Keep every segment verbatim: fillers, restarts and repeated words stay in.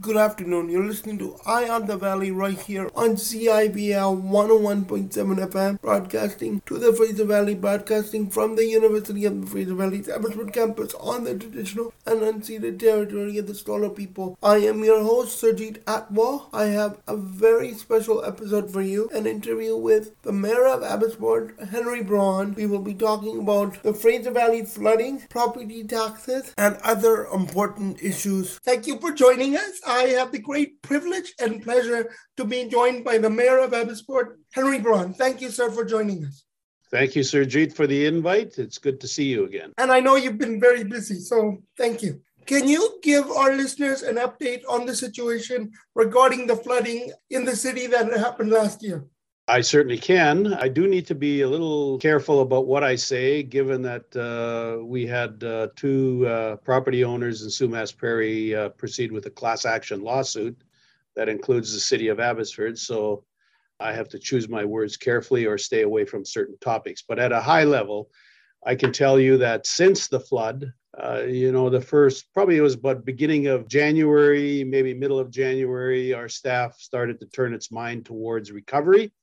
Good afternoon. You're listening to Eye on the Valley right here on C I V L one oh one point seven F M, broadcasting to the Fraser Valley, broadcasting from the University of the Fraser Valley's Abbotsford campus on the traditional and unceded territory of the Stolo people. I am your host, Surjit Atwal. I have a very special episode for you, an interview with the Mayor of Abbotsford, Henry Braun. We will be talking about the Fraser Valley flooding, property taxes, and other important issues. Thank you for joining us. I have the great privilege and pleasure to be joined by the Mayor of Abbotsford, Henry Braun. Thank you, sir, for joining us. Thank you, Surjit, for the invite. It's good to see you again. And I know you've been very busy, so thank you. Can you give our listeners an update on the situation regarding the flooding in the city that happened last year? I certainly can. I do need to be a little careful about what I say, given that uh, we had uh, two uh, property owners in Sumas Prairie uh, proceed with a class action lawsuit that includes the city of Abbotsford. So I have to choose my words carefully or stay away from certain topics. But at a high level, I can tell you that since the flood, uh, you know, the first, probably it was about beginning of January, maybe middle of January, our staff started to turn its mind towards recovery.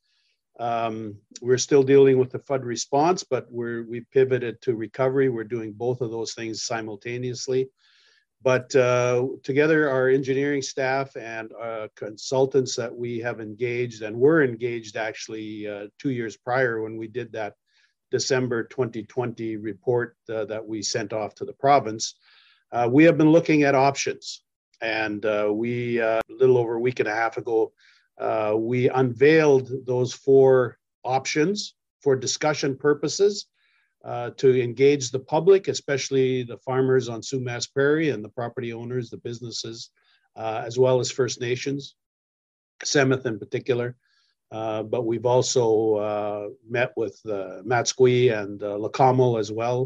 Um, we're still dealing with the flood response, but we're we pivoted to recovery. We're doing both of those things simultaneously. But uh, together, our engineering staff and uh, consultants that we have engaged and were engaged actually uh, two years prior when we did that December twenty twenty report uh, that we sent off to the province, uh, we have been looking at options. And uh, we, uh, a little over a week and a half ago, Uh, we unveiled those four options for discussion purposes uh, to engage the public, especially the farmers on Sumas Prairie and the property owners, the businesses, uh, as well as First Nations, Seventh in particular. Uh, but we've also uh, met with uh, Matsqui and uh, Lacamo as well.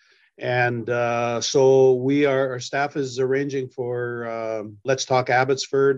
And uh, so we are, our staff is arranging for uh, Let's Talk Abbotsford.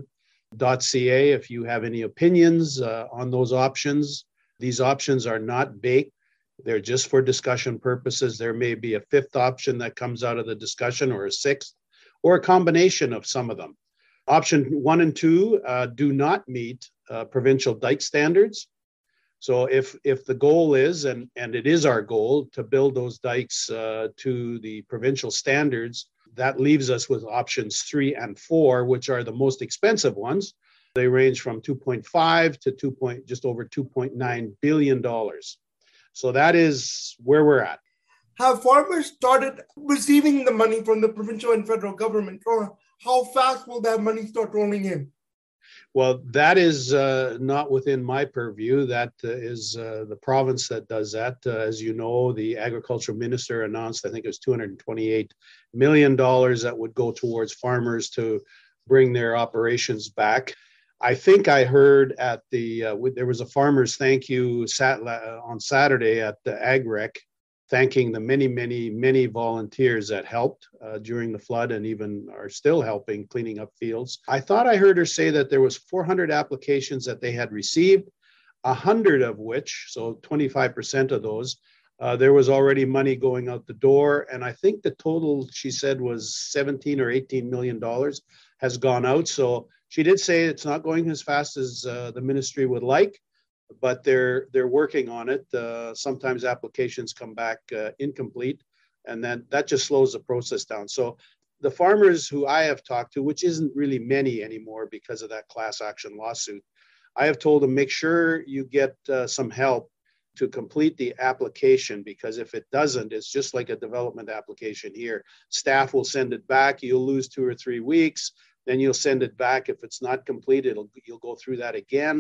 .ca if you have any opinions uh, on those options. These options are not baked. They're just for discussion purposes. There may be a fifth option that comes out of the discussion, or a sixth, or a combination of some of them. Option one and two uh, do not meet uh, provincial dike standards. So if if the goal is, and, and it is our goal, to build those dikes uh, to the provincial standards, that leaves us with options three and four, which are the most expensive ones. They range from two point five to two point, just over two point nine billion dollars. So that is where we're at. Have farmers started receiving the money from the provincial and federal government, or how fast will that money start rolling in? Well, that is uh, not within my purview. That uh, is uh, the province that does that. Uh, as you know, the agricultural minister announced, I think it was two hundred twenty-eight million dollars that would go towards farmers to bring their operations back. I think I heard at the, uh, there was a farmers thank you sat, uh, on Saturday at the AgRec, thanking the many, many, many volunteers that helped uh, during the flood and even are still helping cleaning up fields. I thought I heard her say that there was four hundred applications that they had received, one hundred of which, so twenty-five percent of those, uh, there was already money going out the door. And I think the total, she said, was seventeen or eighteen million dollars has gone out. So she did say it's not going as fast as uh, the ministry would like, but they're they're working on it. Uh, sometimes applications come back uh, incomplete, and then that just slows the process down. So the farmers who I have talked to, which isn't really many anymore because of that class action lawsuit, I have told them, make sure you get uh, some help to complete the application, because if it doesn't, it's just like a development application here. Staff will send it back. You'll lose two or three weeks. Then you'll send it back. If it's not complete, it'll, you'll go through that again.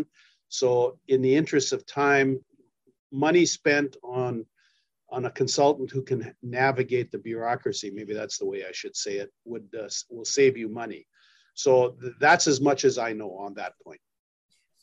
So in the interest of time, money spent on, on a consultant who can navigate the bureaucracy, maybe that's the way I should say it, would uh, will save you money. So th- that's as much as I know on that point.